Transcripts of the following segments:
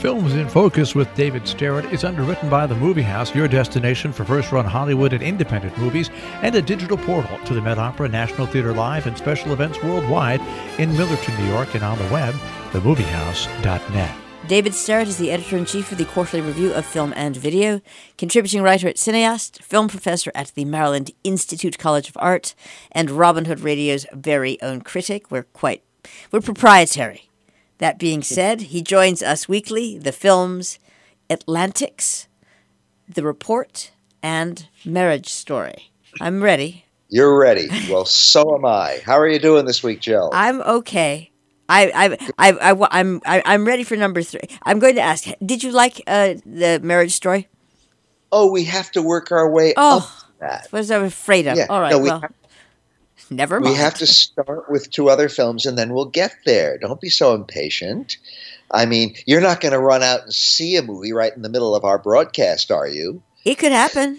Films in Focus with David Starrett is underwritten by The Movie House, your destination for first-run Hollywood and independent movies, and a digital portal to the Met Opera, National Theatre Live, and special events worldwide in Millerton, New York, and on the web, themoviehouse.net. David Starrett is the editor-in-chief of the Quarterly Review of Film and Video, contributing writer at Cineast, film professor at the Maryland Institute College of Art, and Robin Hood Radio's very own critic. We're proprietary. That being said, he joins us weekly, the films Atlantics, The Report, and Marriage Story. I'm ready. You're ready. Well, so am I. How are you doing this week, Jill? I'm okay. I'm ready for number 3. I'm going to ask, did you like the Marriage Story? Oh, we have to work our way up to that. That's what I was afraid of. Yeah. All right, No, never mind. We have to start with 2 other films, and then we'll get there. Don't be so impatient. I mean, you're not going to run out and see a movie right in the middle of our broadcast, are you? It could happen.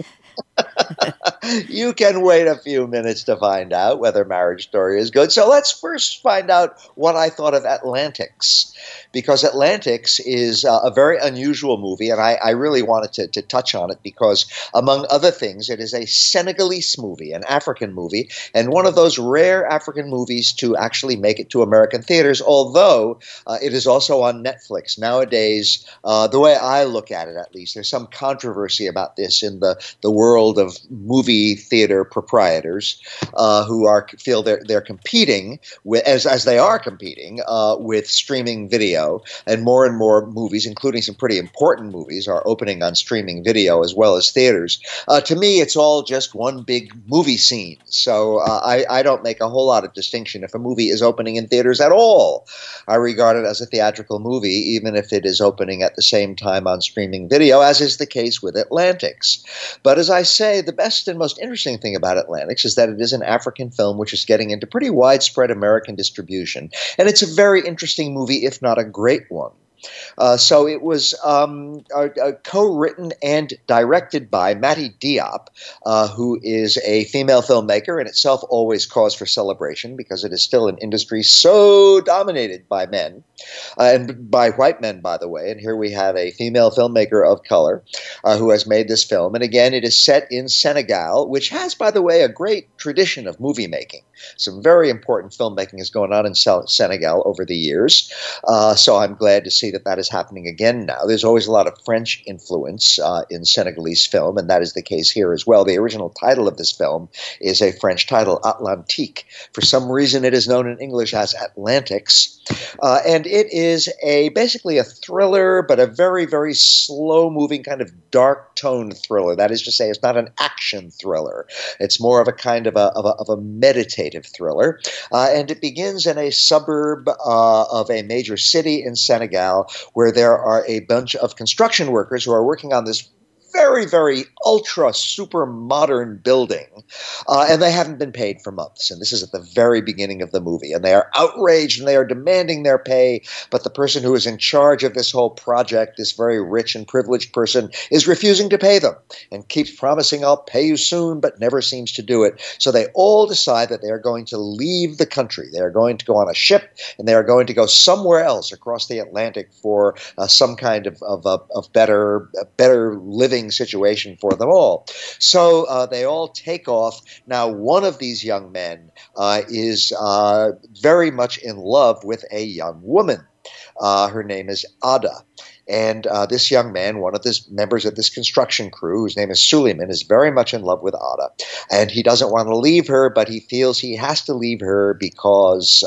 You can wait a few minutes to find out whether Marriage Story is good. So let's first find out what I thought of Atlantics, because Atlantics is a very unusual movie, and I really wanted to touch on it because, among other things, it is a Senegalese movie, an African movie, and one of those rare African movies to actually make it to American theaters, although it is also on Netflix. Nowadays, the way I look at it, at least, there's some controversy about this in the world of movie theater proprietors who feel they're competing with, as they are competing with streaming video, and more movies, including some pretty important movies, are opening on streaming video as well as theaters. To me, it's all just one big movie scene, so I don't make a whole lot of distinction if a movie is opening in theaters at all. I regard it as a theatrical movie, even if it is opening at the same time on streaming video, as is the case with Atlantics. But as I say, the best and most interesting thing about Atlantics is that it is an African film which is getting into pretty widespread American distribution. And it's a very interesting movie, if not a great one. So it was co-written and directed by Mati Diop, who is a female filmmaker, and itself always cause for celebration because it is still an industry so dominated by men, and by white men, by the way. And here we have a female filmmaker of color who has made this film. And again, it is set in Senegal, which has, by the way, a great tradition of movie making. Some very important filmmaking is going on in Senegal over the years. So I'm glad to see that is happening again now. There's always a lot of French influence in Senegalese film, and that is the case here as well. The original title of this film is a French title, Atlantique. For some reason, it is known in English as Atlantics. And it is basically a thriller, but a very, very slow-moving kind of dark-toned thriller. That is to say, it's not an action thriller. It's more of a kind of a meditative thriller. And it begins in a suburb of a major city in Senegal, where there are a bunch of construction workers who are working on this very, very ultra super modern building, and they haven't been paid for months. And this is at the very beginning of the movie, and they are outraged and they are demanding their pay. But the person who is in charge of this whole project, this very rich and privileged person, is refusing to pay them and keeps promising, "I'll pay you soon," but never seems to do it. So they all decide that they are going to leave the country. They are going to go on a ship, and they are going to go somewhere else across the Atlantic for some kind of better living situation for them all. So they all take off. Now, one of these young men is very much in love with a young woman. Her name is Ada. And this young man, one of the members of this construction crew, whose name is Suleiman, is very much in love with Ada. And he doesn't want to leave her, but he feels he has to leave her because,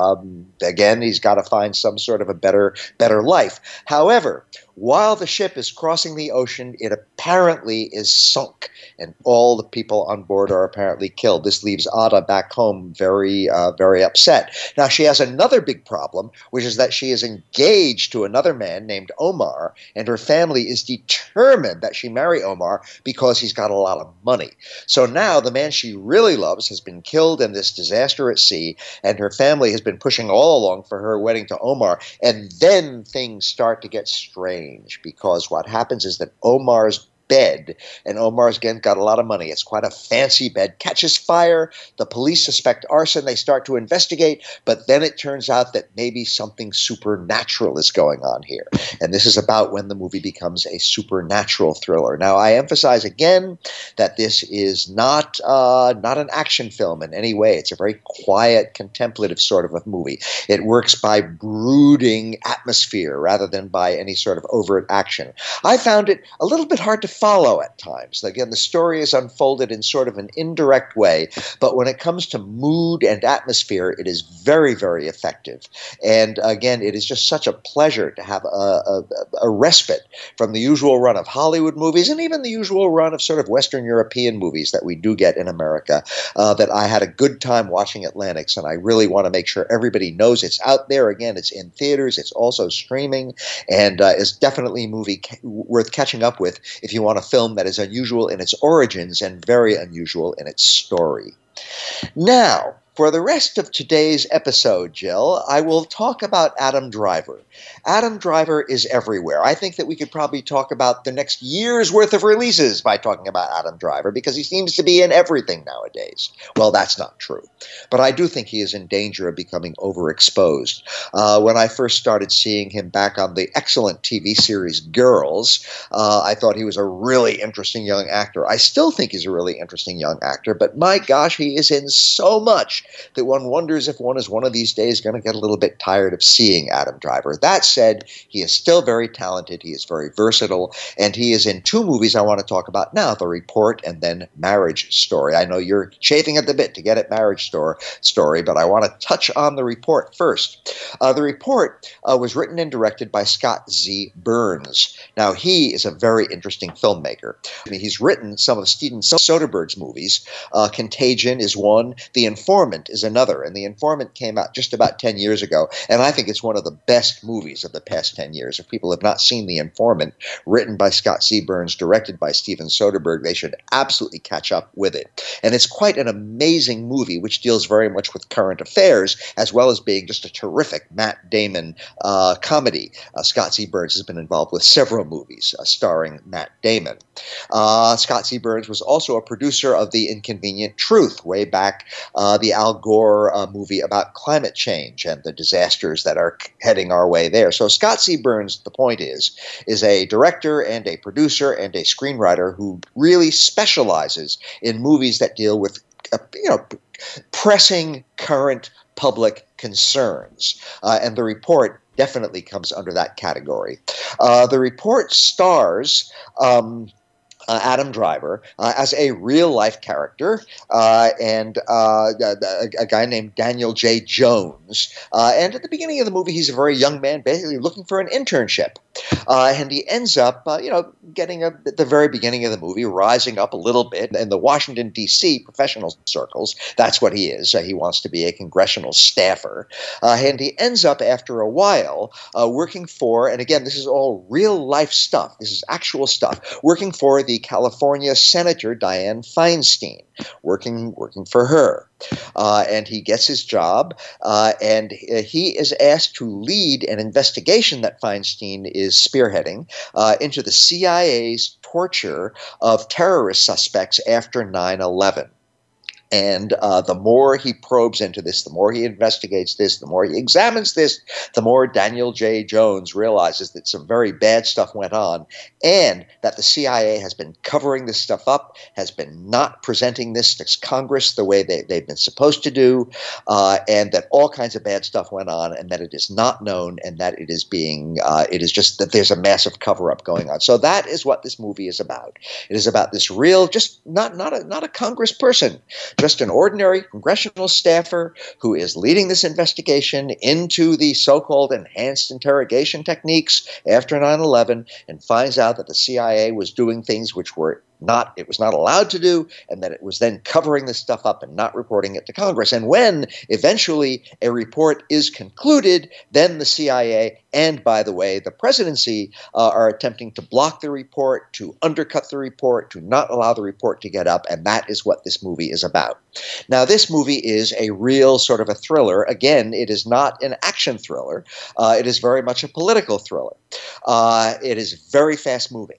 again, he's got to find some sort of a better life. However, while the ship is crossing the ocean, it apparently is sunk, and all the people on board are apparently killed. This leaves Ada back home very, very upset. Now, she has another big problem, which is that she is engaged to another man named Omar, and her family is determined that she marry Omar because he's got a lot of money. So now the man she really loves has been killed in this disaster at sea, and her family has been pushing all along for her wedding to Omar, and then things start to get strange, because what happens is that Omar's bed, and Omar's again got a lot of money. It's quite a fancy bed, catches fire. The police suspect arson. They start to investigate, but then it turns out that maybe something supernatural is going on here. And this is about when the movie becomes a supernatural thriller. Now, I emphasize again that this is not an action film in any way. It's a very quiet, contemplative sort of a movie. It works by brooding atmosphere rather than by any sort of overt action. I found it a little bit hard to follow at times. Again, the story is unfolded in sort of an indirect way, but when it comes to mood and atmosphere, it is very, very effective. And again, it is just such a pleasure to have a respite from the usual run of Hollywood movies and even the usual run of sort of Western European movies that we do get in America, that I had a good time watching Atlantics, and I really want to make sure everybody knows it's out there. Again, it's in theaters, it's also streaming, and is definitely a movie worth catching up with if you want a film that is unusual in its origins and very unusual in its story. Now, for the rest of today's episode, Jill, I will talk about Adam Driver. Adam Driver is everywhere. I think that we could probably talk about the next year's worth of releases by talking about Adam Driver, because he seems to be in everything nowadays. Well, that's not true. But I do think he is in danger of becoming overexposed. When I first started seeing him back on the excellent TV series Girls, I thought he was a really interesting young actor. I still think he's a really interesting young actor, but my gosh, he is in so much that one wonders if one is one of these days going to get a little bit tired of seeing Adam Driver. That said, he is still very talented, he is very versatile, and he is in two movies I want to talk about now, The Report and then Marriage Story. I know you're chafing at the bit to get at Marriage Story, but I want to touch on The Report first. The Report was written and directed by Scott Z. Burns. Now, he is a very interesting filmmaker. I mean, he's written some of Steven Soderbergh's movies. Contagion is one, The Informant is another, and The Informant came out just about 10 years ago, and I think it's one of the best movies of the past 10 years. If people have not seen The Informant, written by Scott Z. Burns, directed by Steven Soderbergh, they should absolutely catch up with it. And it's quite an amazing movie, which deals very much with current affairs, as well as being just a terrific Matt Damon comedy. Scott Z. Burns has been involved with several movies starring Matt Damon. Scott Z. Burns was also a producer of The Inconvenient Truth, way back the Al Gore movie about climate change and the disasters that are heading our way there. So Scott Z. Burns, the point is a director and a producer and a screenwriter who really specializes in movies that deal with pressing current public concerns. And The Report definitely comes under that category. The Report stars Adam Driver as a real-life character and a guy named Daniel J. Jones. And at the beginning of the movie, he's a very young man basically looking for an internship. And he ends up, getting at the very beginning of the movie, rising up a little bit in the Washington, D.C. professional circles. That's what he is. He wants to be a congressional staffer. And he ends up, after a while, working for, and again, this is all real-life stuff. This is actual stuff, working for the California Senator Dianne Feinstein, working for her. And he gets his job, and he is asked to lead an investigation that Feinstein is spearheading into the CIA's torture of terrorist suspects after 9/11. And the more he probes into this, the more he investigates this, the more he examines this, the more Daniel J. Jones realizes that some very bad stuff went on, and that the CIA has been covering this stuff up, has been not presenting this to Congress the way they've been supposed to do, and that all kinds of bad stuff went on, and that it is not known, and that it is just that there's a massive cover-up going on. So that is what this movie is about. It is about this real, just not a Congress person, just an ordinary congressional staffer who is leading this investigation into the so-called enhanced interrogation techniques after 9/11, and finds out that the CIA was doing things which it was not allowed to do, and that it was then covering this stuff up and not reporting it to Congress. And when eventually a report is concluded, then the CIA and, by the way, the presidency are attempting to block the report, to undercut the report, to not allow the report to get up, and that is what this movie is about. Now, this movie is a real sort of a thriller. Again, it is not an action thriller. It is very much a political thriller. It is very fast-moving.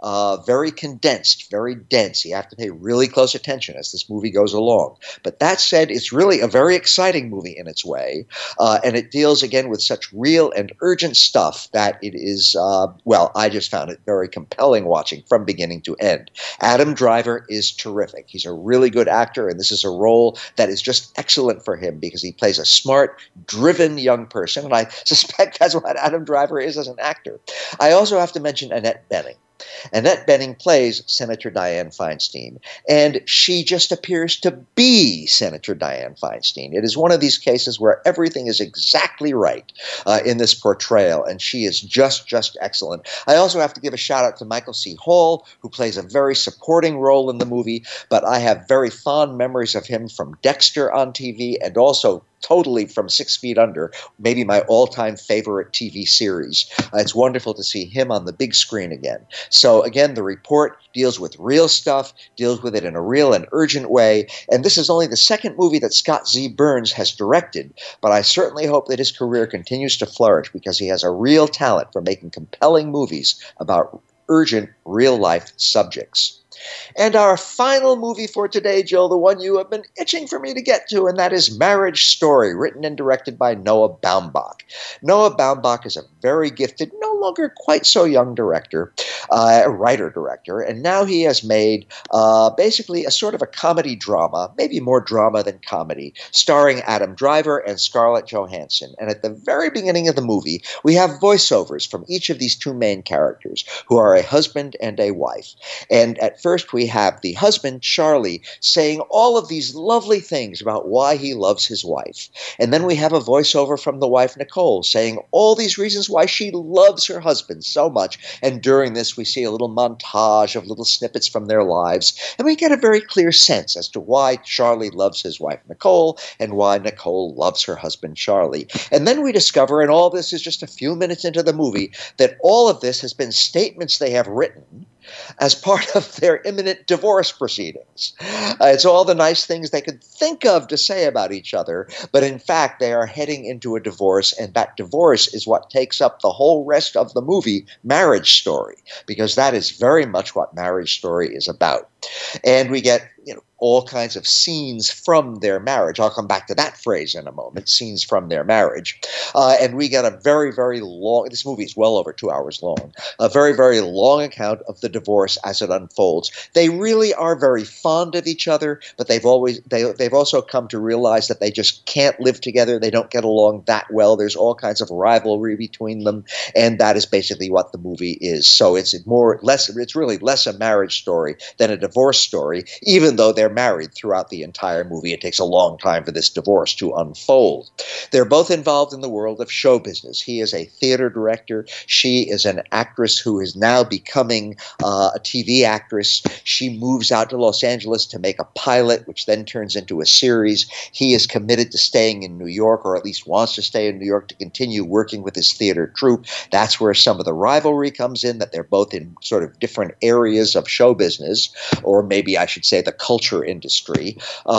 very condensed, very dense. You have to pay really close attention as this movie goes along. But that said, it's really a very exciting movie in its way, and it deals again with such real and urgent stuff that it is, well, I just found it very compelling watching from beginning to end. Adam Driver is terrific. He's a really good actor, and this is a role that is just excellent for him because he plays a smart, driven young person, and I suspect that's what Adam Driver is as an actor. I also have to mention Annette Bening. Annette Bening plays Senator Dianne Feinstein, and she just appears to be Senator Dianne Feinstein. It is one of these cases where everything is exactly right in this portrayal, and she is just excellent. I also have to give a shout out to Michael C. Hall, who plays a very supporting role in the movie, but I have very fond memories of him from Dexter on TV and also totally from 6 Feet Under, maybe my all-time favorite TV series. It's wonderful to see him on the big screen again. So again, the report deals with real stuff, deals with it in a real and urgent way, and this is only the second movie that Scott Z. Burns has directed, but I certainly hope that his career continues to flourish because he has a real talent for making compelling movies about urgent, real-life subjects. And our final movie for today, Jill, the one you have been itching for me to get to, and that is Marriage Story, written and directed by Noah Baumbach. Noah Baumbach is a very gifted, no longer quite so young director, writer-director, and now he has made basically a sort of a comedy drama, maybe more drama than comedy, starring Adam Driver and Scarlett Johansson. And at the very beginning of the movie, we have voiceovers from each of these two main characters, who are a husband and a wife. And at first, we have the husband, Charlie, saying all of these lovely things about why he loves his wife. And then we have a voiceover from the wife, Nicole, saying all these reasons why she loves her husband so much. And during this, we see a little montage of little snippets from their lives. And we get a very clear sense as to why Charlie loves his wife, Nicole, and why Nicole loves her husband, Charlie. And then we discover, and all this is just a few minutes into the movie, that all of this has been statements they have written as part of their imminent divorce proceedings. It's all the nice things they could think of to say about each other, but in fact they are heading into a divorce, and that divorce is what takes up the whole rest of the movie, Marriage Story, because that is very much what Marriage Story is about. And we get, all kinds of scenes from their marriage. I'll come back to that phrase in a moment, scenes from their marriage. And we get a very, very long, this movie is well over 2 hours long, a very, very long account of the divorce as it unfolds. They really are very fond of each other, but they've also come to realize that they just can't live together. They don't get along that well. There's all kinds of rivalry between them, and that is basically what the movie is. So it's really less a marriage story than a divorce story, even though they're married throughout the entire movie. It takes a long time for this divorce to unfold. They're both involved in the world of show business. He is a theater director. She is an actress who is now becoming a TV actress. She moves out to Los Angeles to make a pilot, which then turns into a series. He is committed to staying in New York, or at least wants to stay in New York to continue working with his theater troupe. That's where some of the rivalry comes in, that they're both in sort of different areas of show business, or maybe I should say the culture industry.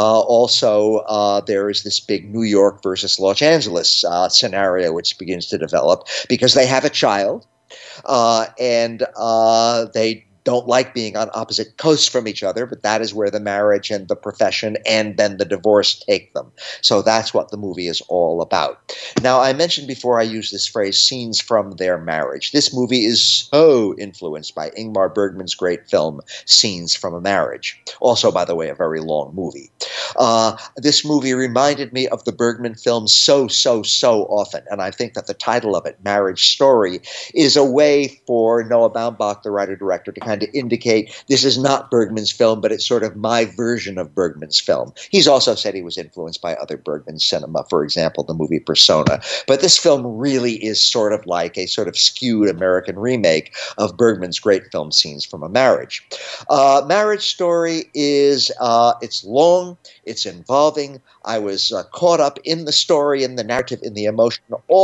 Also, there is this big New York versus Los Angeles scenario which begins to develop because they have a child, and they don't like being on opposite coasts from each other, but that is where the marriage and the profession and then the divorce take them. So that's what the movie is all about. Now, I mentioned before I used this phrase, scenes from their marriage. This movie is so influenced by Ingmar Bergman's great film, Scenes from a Marriage. Also, by the way, a very long movie. This movie reminded me of the Bergman film so often, and I think that the title of it, Marriage Story, is a way for Noah Baumbach, the writer-director, to kind of indicate this is not Bergman's film, but it's sort of my version of Bergman's film. He's also said he was influenced by other Bergman cinema, for example, the movie Persona. But this film really is sort of like a sort of skewed American remake of Bergman's great film, Scenes from a Marriage. Marriage Story is, it's long, it's involving. I was caught up in the story, in the narrative, in the emotion all the way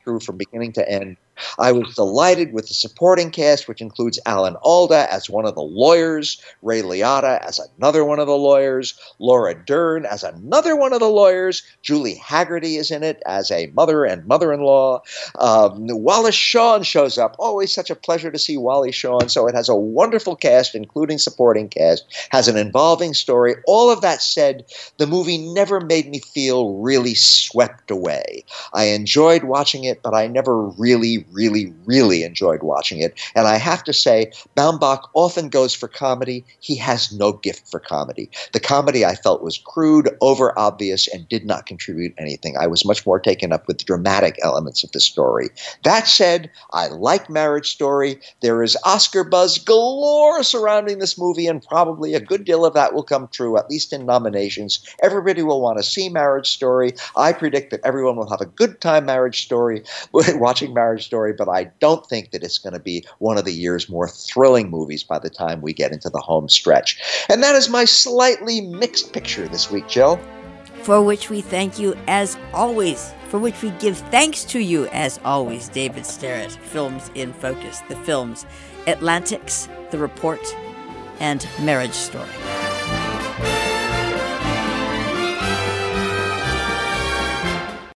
through from beginning to end. I was delighted with the supporting cast, which includes Alan Alda as one of the lawyers, Ray Liotta as another one of the lawyers, Laura Dern as another one of the lawyers, Julie Haggerty is in it as a mother and mother-in-law. Wallace Shawn shows up. Always such a pleasure to see Wally Shawn. So it has a wonderful cast, including supporting cast, has an involving story. All of that said, the movie never made me feel really swept away. I enjoyed watching it, but I never really enjoyed watching it. And I have to say, Baumbach often goes for comedy. He has no gift for comedy. The comedy I felt was crude, over-obvious, and did not contribute anything. I was much more taken up with the dramatic elements of the story. That said, I like Marriage Story. There is Oscar buzz galore surrounding this movie, and probably a good deal of that will come true, at least in nominations. Everybody will want to see Marriage Story. I predict that everyone will have a good time watching Marriage Story, but I don't think that it's going to be one of the year's more thrilling movies by the time we get into the home stretch. And that is my slightly mixed picture this week, Jill. For which we thank you as always. For which we give thanks to you as always, David Sterrett. Films in Focus. The films Atlantics, The Report, and Marriage Story.